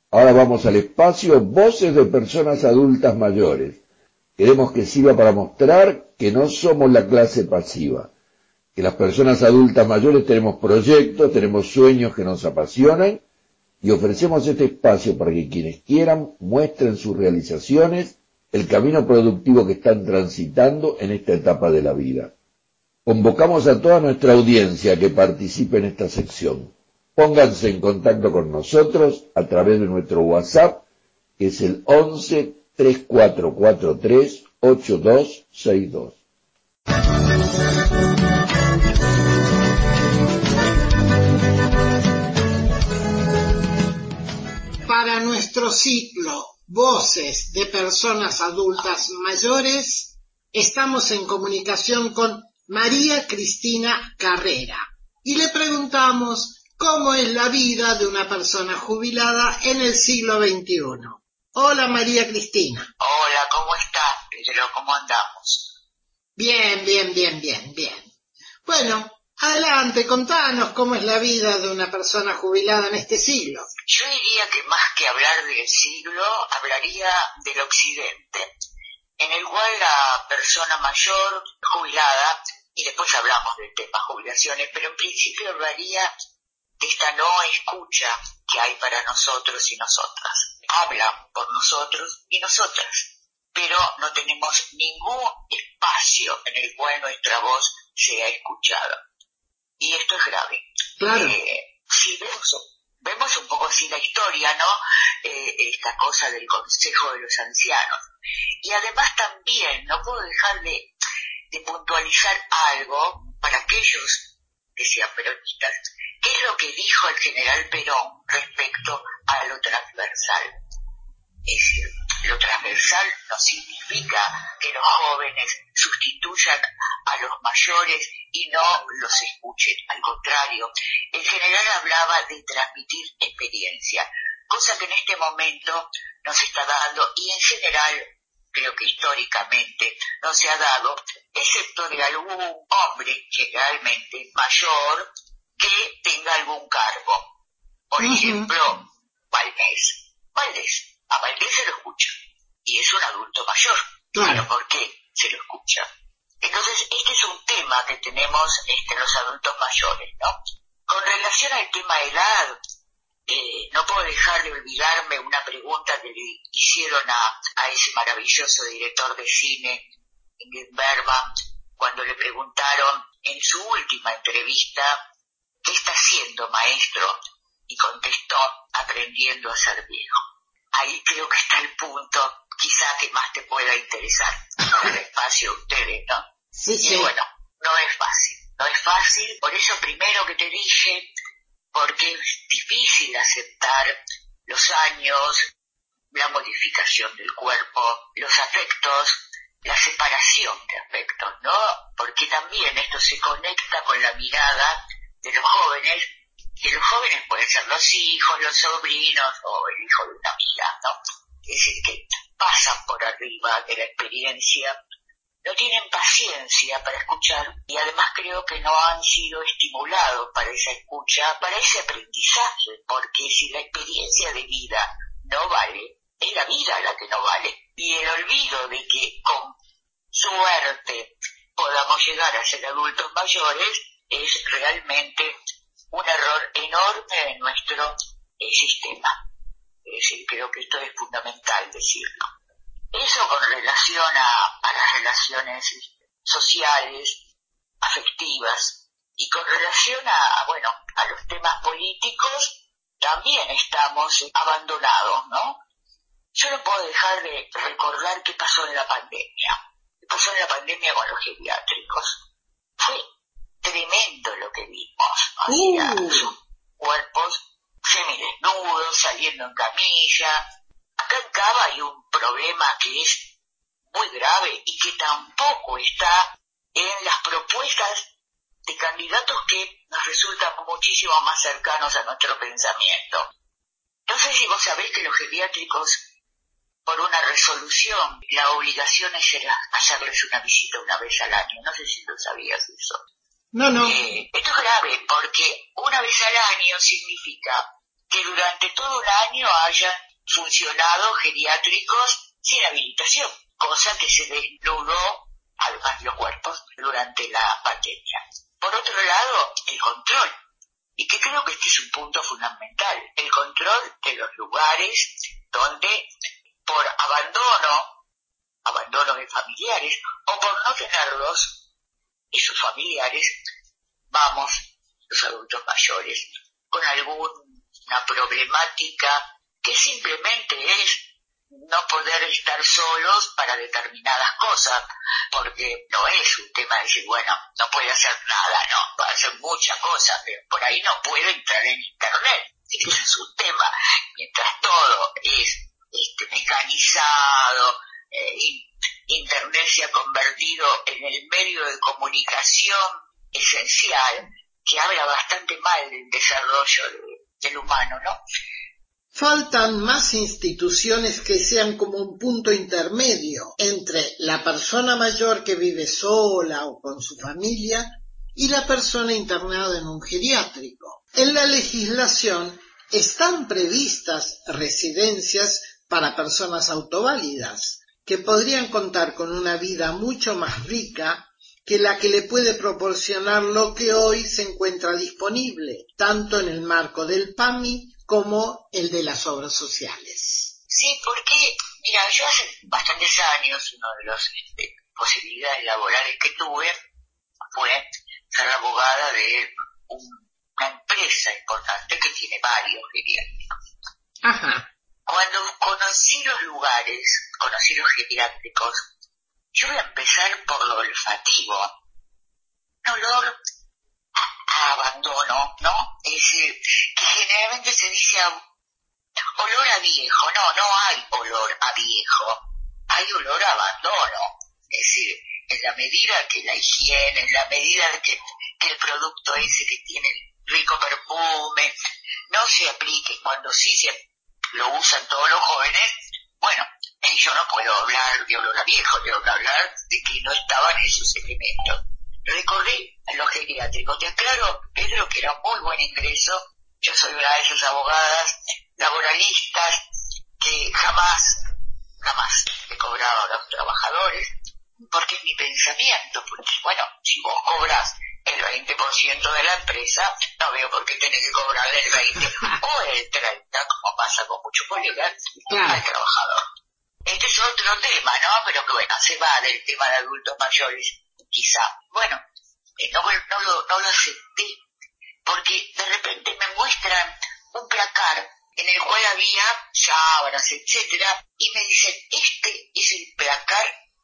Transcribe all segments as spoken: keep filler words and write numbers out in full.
Ahora vamos al espacio Voces de Personas Adultas Mayores. Queremos que sirva para mostrar que no somos la clase pasiva, que las personas adultas mayores tenemos proyectos, tenemos sueños que nos apasionan y ofrecemos este espacio para que quienes quieran muestren sus realizaciones, el camino productivo que están transitando en esta etapa de la vida. Convocamos a toda nuestra audiencia a que participe en esta sección. Pónganse en contacto con nosotros a través de nuestro WhatsApp, que es el once, treinta y cuatro cuarenta y tres, ochenta y dos sesenta y dos. Para nuestro ciclo Voces de Personas Adultas Mayores, estamos en comunicación con María Cristina Carrera y le preguntamos cómo es la vida de una persona jubilada en el siglo veintiuno. Hola María Cristina. Hola, ¿cómo estás, Pedro? ¿Cómo andamos? Bien, bien, bien, bien, bien. Bueno, adelante, contanos cómo es la vida de una persona jubilada en este siglo. Yo diría que más que hablar del siglo, hablaría del occidente, en el cual la persona mayor jubilada, y después hablamos del tema jubilaciones, pero en principio hablaría de esta no escucha que hay para nosotros y nosotras. Hablan por nosotros y nosotras, pero no tenemos ningún espacio en el cual nuestra voz sea escuchada. Y esto es grave. Claro. Eh, si vemos, vemos un poco así la historia, ¿no? Eh, esta cosa del Consejo de los Ancianos. Y además también no puedo dejar de, de puntualizar algo para aquellos que sean peronistas. ¿Qué es lo que dijo el general Perón respecto a lo transversal? Es decir, lo transversal no significa que los jóvenes sustituyan a los mayores y no los escuchen. Al contrario, el general hablaba de transmitir experiencia, cosa que en este momento no se está dando y en general creo que históricamente no se ha dado, excepto de algún hombre generalmente mayor que tenga algún cargo. Por uh-huh. ejemplo, Valdés. Valdés. A Valdés se lo escucha. Y es un adulto mayor. Claro. ¿Pero por qué se lo escucha? Entonces, este es un tema que tenemos entre los adultos mayores, ¿no? Con relación al tema edad, eh, no puedo dejar de olvidarme una pregunta que le hicieron a, a ese maravilloso director de cine, Ingrid Bergman, cuando le preguntaron en su última entrevista ¿qué está haciendo, maestro? Y contestó, aprendiendo a ser viejo. Ahí creo que está el punto, quizá que más te pueda interesar. Para el espacio ustedes, ¿no? Sí, sí. Y bueno, no es fácil, no es fácil. Por eso primero que te dije, porque es difícil aceptar los años, la modificación del cuerpo, los afectos, la separación de afectos, ¿no? Porque también esto se conecta con la mirada de los jóvenes, que los jóvenes pueden ser los hijos, los sobrinos o el hijo de una amiga, ¿no? Es decir, que pasan por arriba de la experiencia, no tienen paciencia para escuchar y además creo que no han sido estimulados para esa escucha, para ese aprendizaje, porque si la experiencia de vida no vale, es la vida la que no vale. Y el olvido de que con suerte podamos llegar a ser adultos mayores es realmente un error enorme en nuestro eh, sistema. Es decir, creo que esto es fundamental decirlo. Eso con relación a, a las relaciones sociales, afectivas, y con relación a, bueno, a los temas políticos, también estamos abandonados, ¿no? Yo no puedo dejar de recordar qué pasó en la pandemia. ¿Qué pasó en la pandemia con los geriátricos? Fue tremendo lo que vimos. Hacía uh. sus cuerpos semidesnudos, saliendo en camilla. Acá en Cava hay un problema que es muy grave y que tampoco está en las propuestas de candidatos que nos resultan muchísimo más cercanos a nuestro pensamiento. No sé si vos sabés que los geriátricos, por una resolución, la obligación es hacerles una visita una vez al año. No sé si lo sabías eso. No, no. Eh, esto es grave porque una vez al año significa que que durante todo un año hayan funcionado geriátricos sin habilitación, cosa que se desnudó además de los cuerpos durante la pandemia. Por otro lado, el control, y que creo que este es un punto fundamental, el control de los lugares donde por abandono, abandono de familiares, o por no tenerlos, esos familiares, vamos, los adultos mayores, con alguna problemática que simplemente es no poder estar solos para determinadas cosas, porque no es un tema de decir, bueno, no puede hacer nada, no, puede hacer muchas cosas, pero por ahí no puede entrar en internet. Ese es un tema. Mientras todo es este, mecanizado, eh, internet se ha convertido en el medio de comunicación esencial, que habla bastante mal del desarrollo de, del humano, ¿no? Faltan más instituciones que sean como un punto intermedio entre la persona mayor que vive sola o con su familia y la persona internada en un geriátrico. En la legislación están previstas residencias para personas autoválidas, que podrían contar con una vida mucho más rica que la que le puede proporcionar lo que hoy se encuentra disponible, tanto en el marco del P A M I como el de las obras sociales. Sí, porque, mira, yo hace bastantes años, una de las este, posibilidades laborales que tuve fue ser abogada de un, una empresa importante que tiene varios geriátricos. Ajá. Cuando conocí los lugares, conocí los geriátricos, yo voy a empezar por lo olfativo. Un olor a abandono, ¿no? Es decir, que generalmente se dice a, olor a viejo. No, no hay olor a viejo, hay olor a abandono. Es decir, en la medida que la higiene, en la medida que, que el producto ese que tiene rico perfume no se aplique, cuando sí se lo usan todos los jóvenes, bueno, yo no puedo hablar de olor a viejo, tengo que hablar de que no estaban esos elementos. Recorrí a los geriátricos, te aclaro, Pedro, que era un muy buen ingreso. Yo soy una de esas abogadas laboralistas que jamás, jamás le cobraba a los trabajadores, porque es mi pensamiento, porque bueno, si vos cobras el veinte por ciento de la empresa, no veo por qué tenés que cobrarle el veinte o el treinta por ciento, como pasa con muchos colegas, claro, al trabajador. Este es otro tema, ¿no? Pero que bueno, se va del tema de adultos mayores, quizá. Bueno, eh, no, no, lo, no lo acepté, porque de repente me muestran un placar en el cual había sábanas, etcétera, y me dicen, este es el placar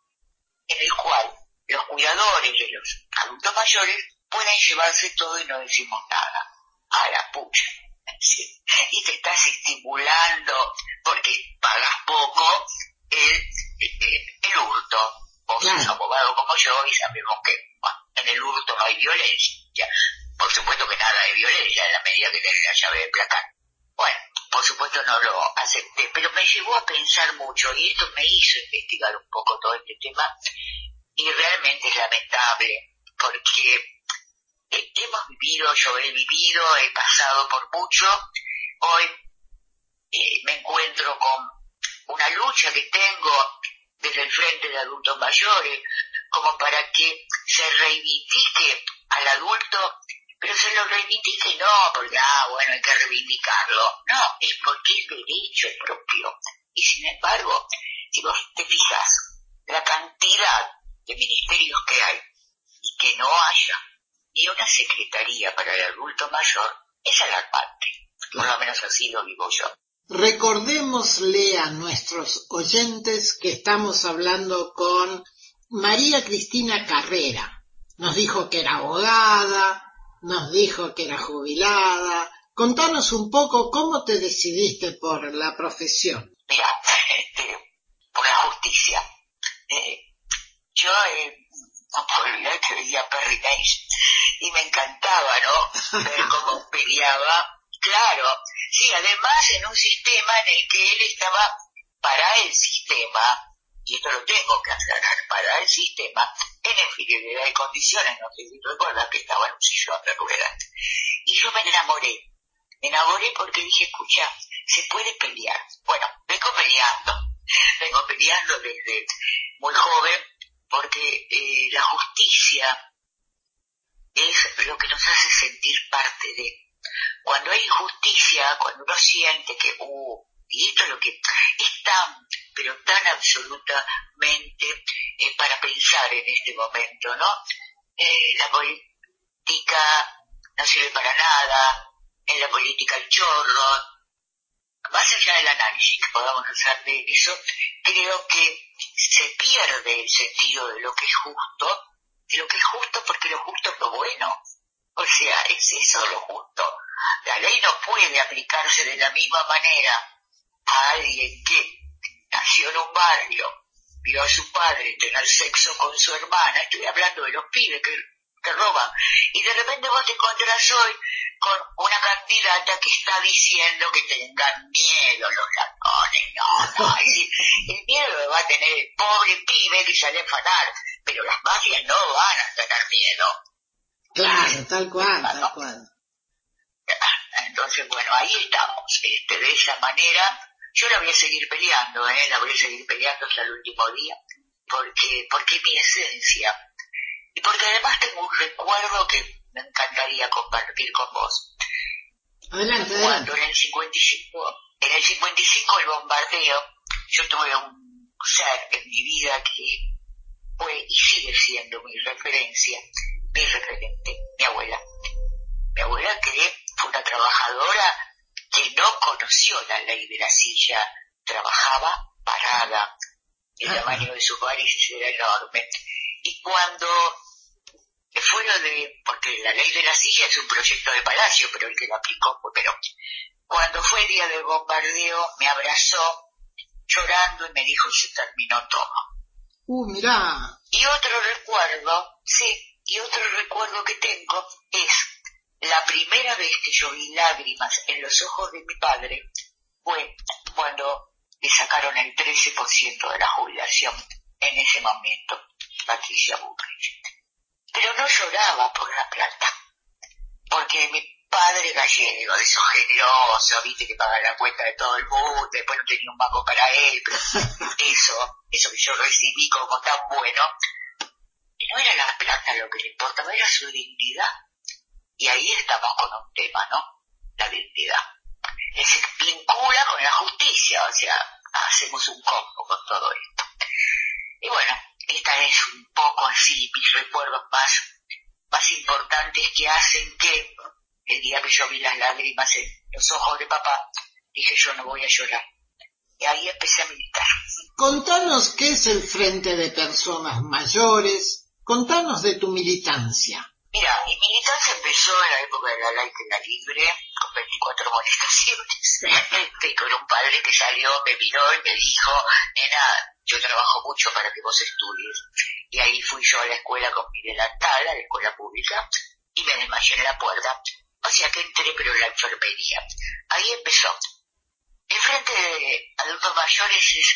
en el cual los cuidadores de los adultos mayores pueden llevarse todo y no decimos nada. A la pucha. ¿Sí? Y te estás estimulando porque pagas poco el, el, el hurto. Vos claro. sos abogado como yo y sabemos que bueno, en el hurto no hay violencia. Por supuesto que nada de violencia en la medida que tenés la llave de placar. Bueno, por supuesto no lo acepté, pero me llevó a pensar mucho y esto me hizo investigar un poco todo este tema y realmente es lamentable porque eh, hemos vivido, yo he vivido, he pasado por mucho, hoy eh, me encuentro con una lucha que tengo desde el Frente de Adultos Mayores como para que se reivindique al adulto, pero se lo reivindique no porque, ah, bueno, hay que reivindicarlo, no, es porque es derecho propio. Y sin embargo, si vos te fijas, la cantidad de ministerios que hay y que no haya ni una secretaría para el adulto mayor es alarmante, por lo menos así lo digo yo. Recordémosle a nuestros oyentes que estamos hablando con María Cristina Carrera. Nos dijo que era abogada, nos dijo que era jubilada. Contanos un poco cómo te decidiste por la profesión. Mira, este, por la justicia. Eh, yo eh, no puedo olvidar que veía Perry Mason y me encantaba, ¿no? Ver cómo peleaba. Claro, sí, además en un sistema en el que él estaba para el sistema, y esto lo tengo que aclarar, para el sistema, en inferioridad de condiciones, no sé si recuerdas que estaba en un sillón de ruedas. Y yo me enamoré Me enamoré porque dije, escucha, se puede pelear. Bueno, vengo peleando, vengo peleando desde muy joven, porque eh, la justicia es lo que nos hace sentir parte de. Cuando hay injusticia, cuando uno siente que, uh, y esto es lo que es tan, pero tan absolutamente eh, para pensar en este momento, ¿no? Eh, la política no sirve para nada, en la política el chorro, más allá del análisis que podamos hacer de eso, creo que se pierde el sentido de lo que es justo, de lo que es justo porque lo justo es lo bueno. O sea, es eso lo justo. La ley no puede aplicarse de la misma manera a alguien que nació en un barrio, vio a su padre tener sexo con su hermana, estoy hablando de los pibes que, que roban, y de repente vos te encontrás hoy con una candidata que está diciendo que tengan miedo los ladrones. No, no, el, el miedo lo va a tener el pobre pibe que sale a afanar, pero las mafias no van a tener miedo. Claro, tal cual, tal cual. Entonces, bueno, ahí estamos, este, de esa manera. Yo la voy a seguir peleando, ¿eh? La voy a seguir peleando hasta el último día, porque, porque es mi esencia. Y porque además tengo un recuerdo que me encantaría compartir con vos. Adelante, Cuando adelante. en el cincuenta y cinco, en el cincuenta y cinco el bombardeo, yo tuve un ser en mi vida que fue y sigue siendo mi referencia, mi referente, mi abuela. Mi abuela que fue una trabajadora que no conoció la ley de la silla, trabajaba parada, el tamaño de sus varices era enorme. Y cuando fue lo de, porque la ley de la silla es un proyecto de Palacio, pero el que lo aplicó fue Perón. Cuando fue el día del bombardeo, me abrazó llorando y me dijo, se terminó todo. Uh, mirá. Y otro recuerdo, sí, y otro recuerdo que tengo es la primera vez que yo vi lágrimas en los ojos de mi padre fue cuando le sacaron el trece por ciento de la jubilación en ese momento, Patricia Bullrich. Pero no lloraba por la plata, porque mi padre gallego, de esos generosos, viste, que paga la cuenta de todo el mundo, después no tenía un banco para él, pero eso, eso que yo recibí como tan bueno, no era la plata lo que le importaba, era su dignidad. Y ahí estamos con un tema, ¿no? La dignidad. Que se vincula con la justicia, o sea, hacemos un combo con todo esto. Y bueno, esta es un poco así mis recuerdos más, más importantes que hacen que el día que yo vi las lágrimas en los ojos de papá, dije yo no voy a llorar. Y ahí empecé a militar. Contanos qué es el Frente de Personas Mayores, contanos de tu militancia. Mira, mi militancia empezó en la época de la laica libre, con veinticuatro amonestaciones, este, con un padre que salió, me miró y me dijo, nena, yo trabajo mucho para que vos estudies. Y ahí fui yo a la escuela con mi delantal, a la escuela pública, y me desmayé en la puerta. O sea que entré, pero en la enfermería. Ahí empezó. El Frente de Adultos Mayores es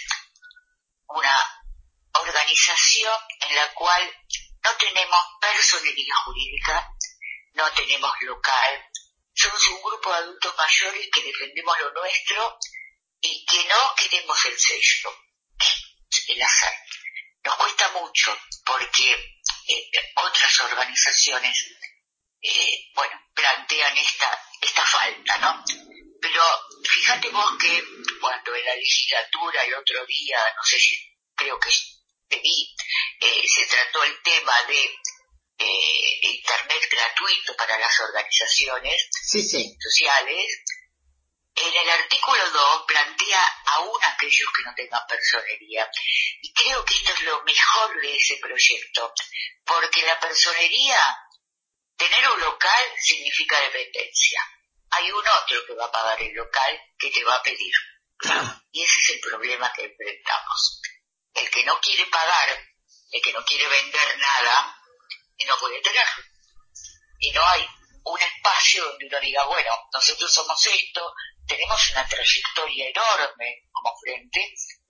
una organización en la cual no tenemos personería jurídica, no tenemos local, somos un grupo de adultos mayores que defendemos lo nuestro y que no queremos el sello, el azar. Nos cuesta mucho porque eh, otras organizaciones, eh, bueno, plantean esta, esta falta, ¿no? Pero fíjate vos que cuando en la legislatura el otro día, no sé si, creo que te vi, eh, se trató el tema de eh, internet gratuito para las organizaciones sí, sí. sociales, en el artículo dos plantea aún aquellos que no tengan personería. Y creo que esto es lo mejor de ese proyecto, porque la personería, tener un local significa dependencia. Hay un otro que va a pagar el local que te va a pedir. Claro. Y ese es el problema que enfrentamos. El que no quiere pagar, el que no quiere vender nada, no puede tenerlo. Y no hay un espacio donde uno diga, bueno, nosotros somos esto, tenemos una trayectoria enorme como frente,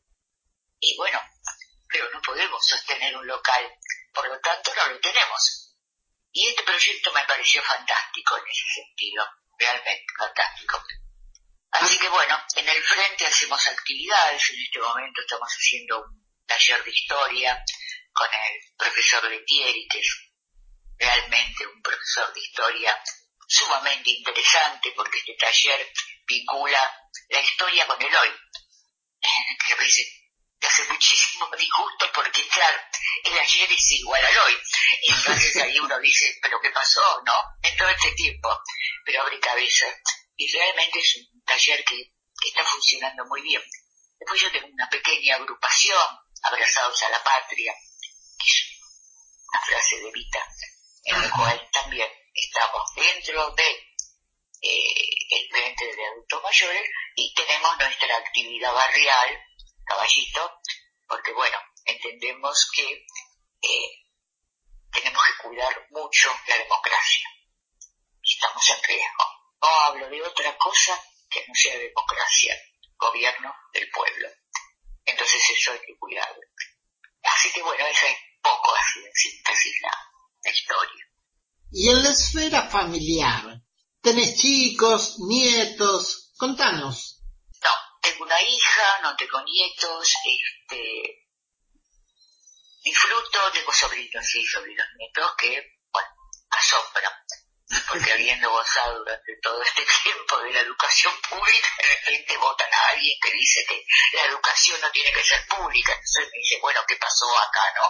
y bueno, pero no podemos sostener un local, por lo tanto no lo tenemos. Y este proyecto me pareció fantástico en ese sentido. realmente fantástico. Así que bueno, en el frente hacemos actividades, en este momento estamos haciendo un taller de historia con el profesor Letieri, que es realmente un profesor de historia sumamente interesante, porque este taller vincula la historia con el hoy, que a veces te hace muchísimo disgusto porque claro, el ayer es igual al hoy, y entonces ahí uno dice, pero ¿qué pasó? ¿No? En todo este tiempo, pero abre cabeza, y realmente es un taller que, que está funcionando muy bien. Después yo tengo una pequeña agrupación, Abrazados a la Patria, que es una frase de Vita, en la cual también estamos dentro de eh, el frente de adultos mayores y tenemos nuestra actividad barrial, Caballito, porque bueno, entendemos que eh, tenemos que cuidar mucho la democracia y estamos en riesgo. No hablo de otra cosa que no sea democracia, gobierno del pueblo. Entonces eso hay que cuidarlo. Así que bueno, esa es poco así en síntesis la, la historia. Y en la esfera familiar, ¿tenés chicos, nietos? Contanos. No, tengo una hija, no tengo nietos, este, disfruto, tengo sobrinos y sobrinos nietos que, bueno, asombran, porque habiendo gozado durante todo este tiempo de la educación pública, de repente votan a alguien que dice que la educación no tiene que ser pública, entonces me dice, bueno, ¿qué pasó acá, no?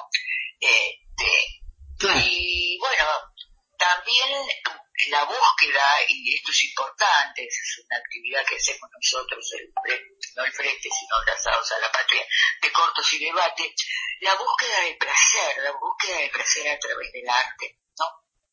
Este, Claro. Y bueno, también la búsqueda, y esto es importante, es una actividad que hacemos nosotros, el frente, no el frente, sino Abrazados a la Patria, de cortos y debate, la búsqueda del placer, la búsqueda del placer a través del arte, ¿no?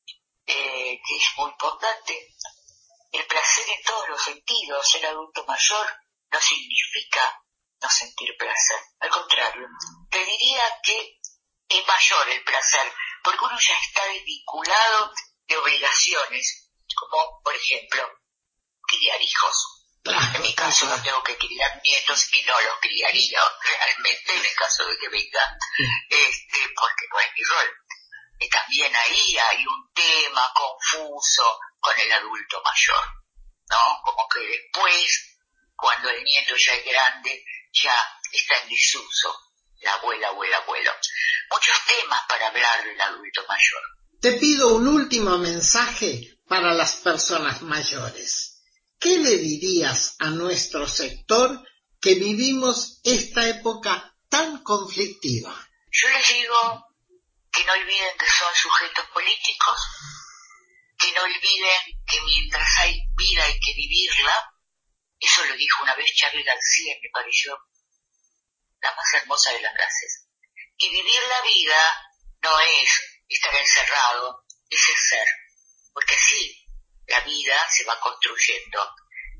Eh, que es muy importante. El placer en todos los sentidos. Ser adulto mayor no significa no sentir placer. Al contrario, te diría que es mayor el placer, porque uno ya está desvinculado de obligaciones, como por ejemplo, criar hijos. En mi caso no tengo que criar nietos y no los criaría realmente en el caso de que vengan, este, porque no es mi rol. Y también ahí hay un tema confuso con el adulto mayor, ¿no? Como que después, cuando el nieto ya es grande, ya está en desuso la abuela o el abuelo. Muchos temas para hablar del adulto mayor. Te pido un último mensaje para las personas mayores. ¿Qué le dirías a nuestro sector que vivimos esta época tan conflictiva? Yo les digo que no olviden que son sujetos políticos, que no olviden que mientras hay vida hay que vivirla. Eso lo dijo una vez Charly García, me pareció la más hermosa de las frases. Y vivir la vida no es estar encerrado, es ser, porque así la vida se va construyendo.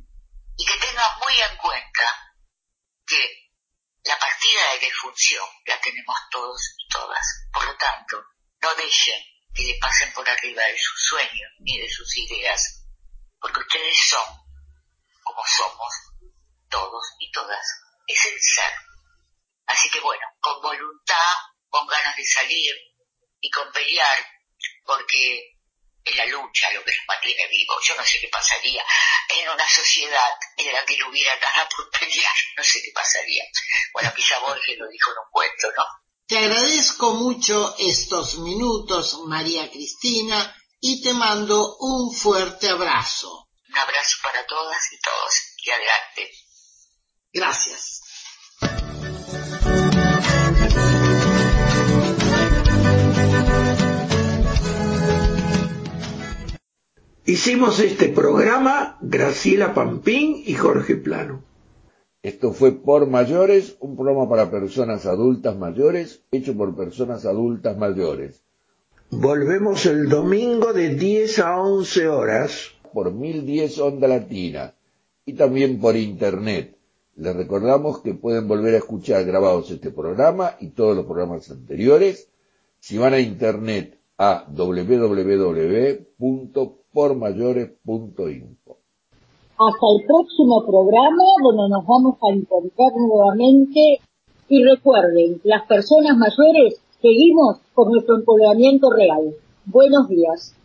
Y que tengan muy en cuenta que la partida de defunción la tenemos todos y todas. Por lo tanto, no dejen que le pasen por arriba de sus sueños ni de sus ideas, porque ustedes son como somos todos y todas. Es el ser. Así que bueno, con voluntad, con ganas de salir y con pelear, porque es la lucha lo que nos mantiene vivos. Yo no sé qué pasaría en una sociedad en la que no hubiera nada por pelear. No sé qué pasaría. Bueno, quizá Borges lo dijo en un cuento, ¿no? Te agradezco mucho estos minutos, María Cristina, y te mando un fuerte abrazo. Un abrazo para todas y todos. Y adelante. Gracias. Hicimos este programa Graciela Pampín y Jorge Plano. Esto fue Por Mayores, un programa para personas adultas mayores, hecho por personas adultas mayores. Volvemos el domingo de diez a once horas. Por mil diez Onda Latina y también por internet. Les recordamos que pueden volver a escuchar grabados este programa y todos los programas anteriores si van a internet a doble u doble u doble u punto por mayores punto info. Hasta el próximo programa, donde nos vamos a encontrar nuevamente. Y recuerden, las personas mayores seguimos con nuestro empoderamiento real. Buenos días.